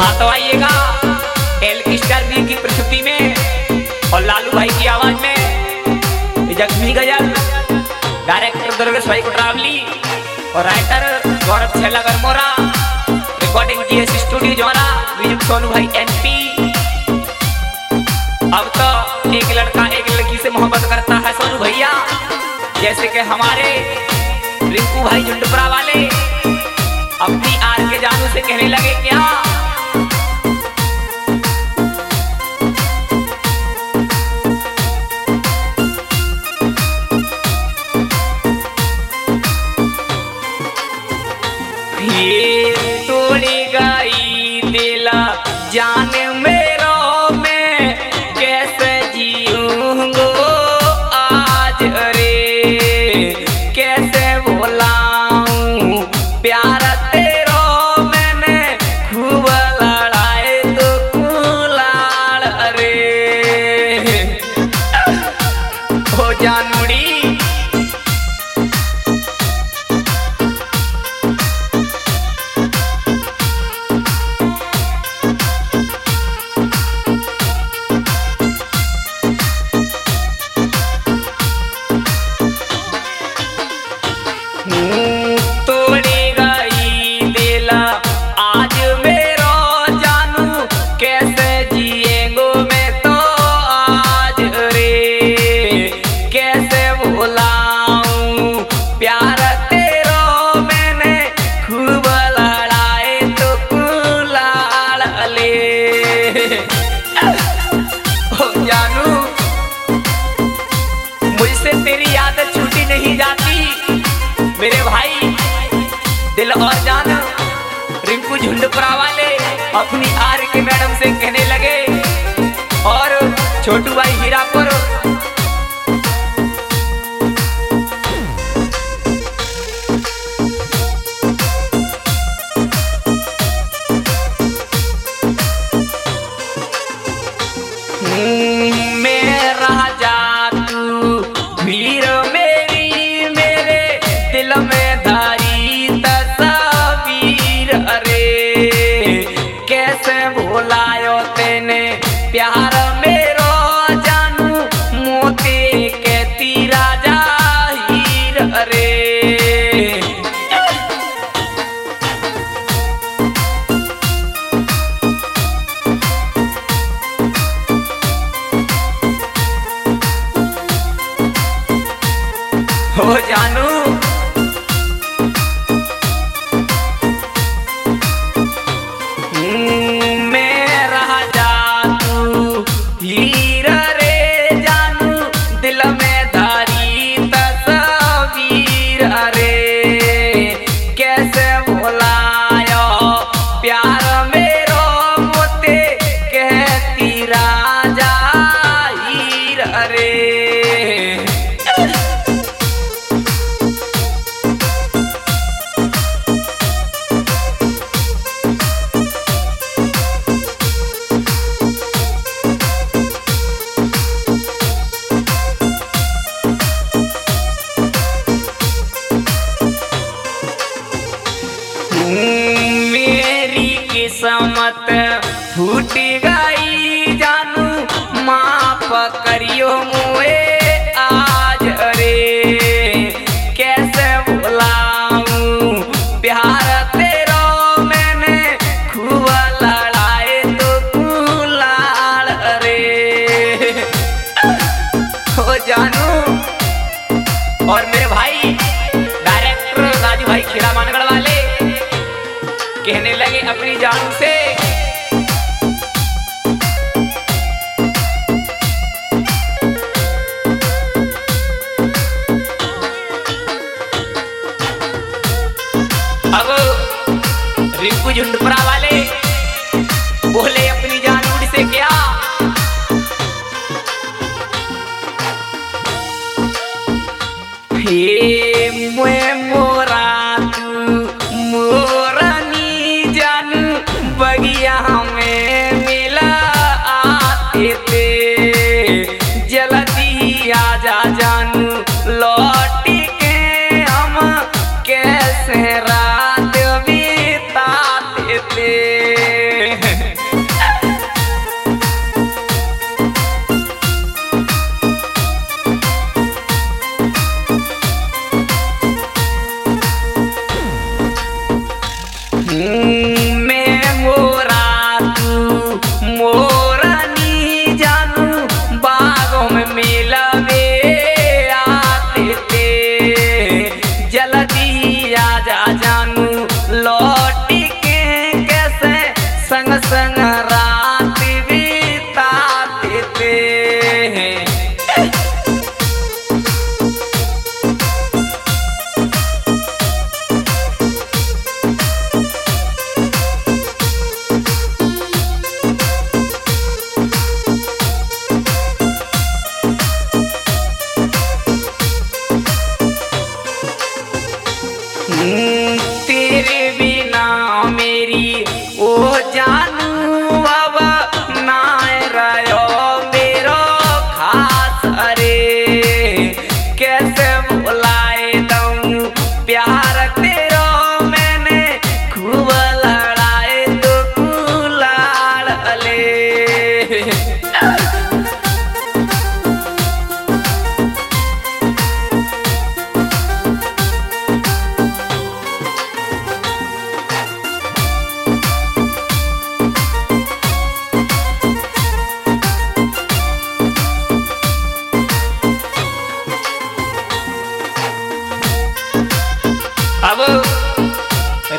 हाँ तो आइएगा एल स्टार बी की प्रस्तुति में और लालू भाई की आवाज में जख्मी गजल, डायरेक्टर दुर्गेश भाई कुटरावली और राइटर गौरव छेलागर मोरा, recording G S studio, music Sonu भाई एनपी। अब तो एक लड़का एक लड़की से मोहब्बत करता है सोनू भैया, जैसे कि हमारे रिंकू भाई झुंडपुरा वाले अपनी आर के जानू से कहने लगे क्या ये तोड़ी गई दिला जान मेरो में कैसे जीऊंगो आज रे, कैसे भुलाऊं प्यार तेरो मैंने खूब लड़ाए तो कुलाड़ रे हो जानूड़ी। तोड़ी गई दिला आज मेरो जानू कैसे जिएंगो मैं तो आज रे, कैसे भुलाऊं प्यार तेरो मैंने खूब लड़ाए तो कुलाड़ ले ओ जानू, मुझसे तेरी याद छूटी नहीं जाती मेरे भाई दिल और जान। रिंकू झुंडपुरा वाले अपनी आर के मैडम से कहने लगे और छोटू भाई हीरापुर मेरा जादू वीर मेरी मेरे दिल में धारी तस्वीर अरे, कैसे भुलायो तेने प्यार मेरो जानू मोती के तीरा जाहिर अरे। हो जानू मेरा जादू हीर रे जानू दिल में धारी तस्वीर अरे, कैसे भुलायो प्यार मेरो मोते कहती राजा हीर अरे। मेरी किस्मत फूट गई जानू माफ करियो मुए आज रे, कैसे भुलाऊं प्यार तेरो मैंने खूब लड़ाए तो कुलाड़ रे हो जानू। और मेरे भाई डायरेक्टर राजू भाई खीरा मानगढ़ वाले कहने लगे अपनी जान से अब रिंकू झुंडपुरा वाले बोले अपनी जान से क्या हे मोरा तू मोरनी जान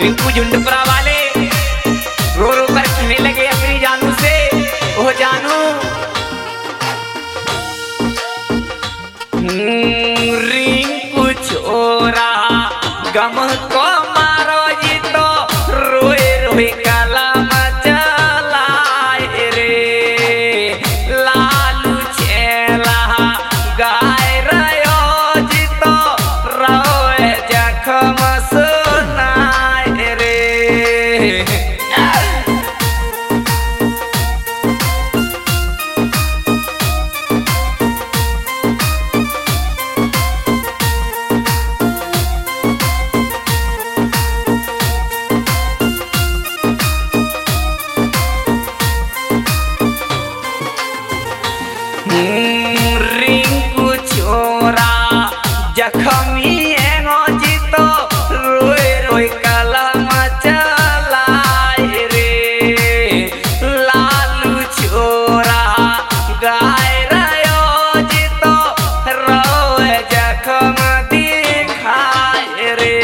रिंकू झुंडपुरा वाले रो रो कर कहने लगे अपनी जानू से, ओ जानू रिंकू छोरा गम को मारो जी तो रोए रोए कलम चलाए रे, लालू चेला गाय रयो जी तो रोए जखम सुनाए रे। रिंकू छोरा जखमी एगो जी तो रोए रोए कलम चलाए रे, लालू छोरा गाय रयो जी तो रोए जखम दिखाए रे।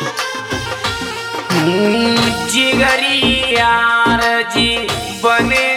जिगरी यार जी बने